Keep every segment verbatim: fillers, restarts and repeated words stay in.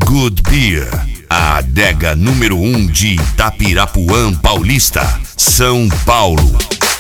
Good Beer, a adega número um de Itapirapuã Paulista, São Paulo.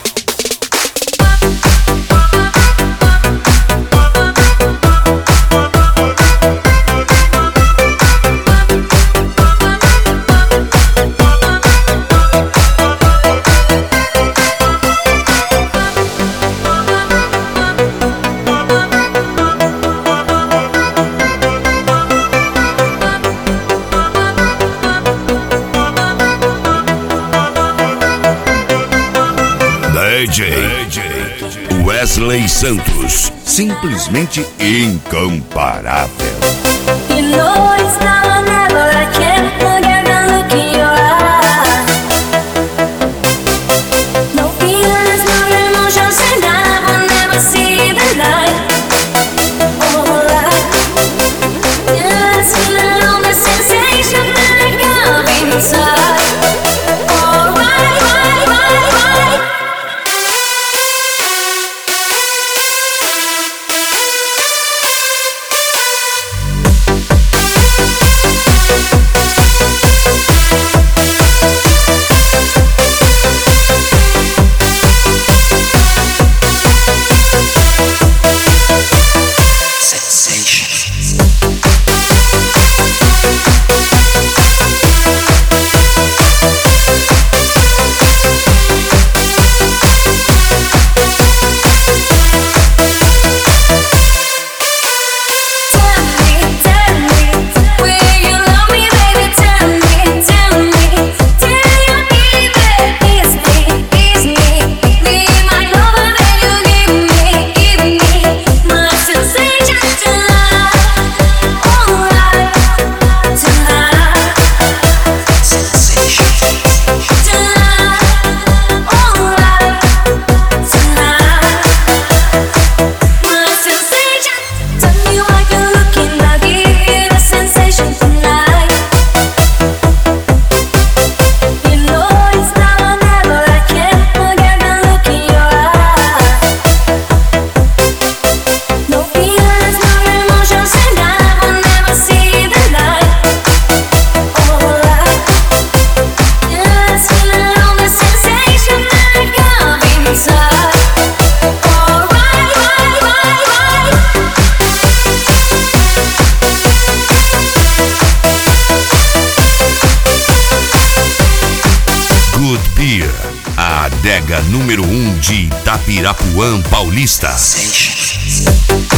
D J Wesley Santos, simplesmente incomparável. You know it's now or never, I can't forget the look in your eye. No feelings, no emotions, and I will never see the light. Oh, light. Yeah, this feeling on the sensation that I got inside. Oh, right, right, right, right. Good Beer, a adega número um de Itapirapuã Paulista.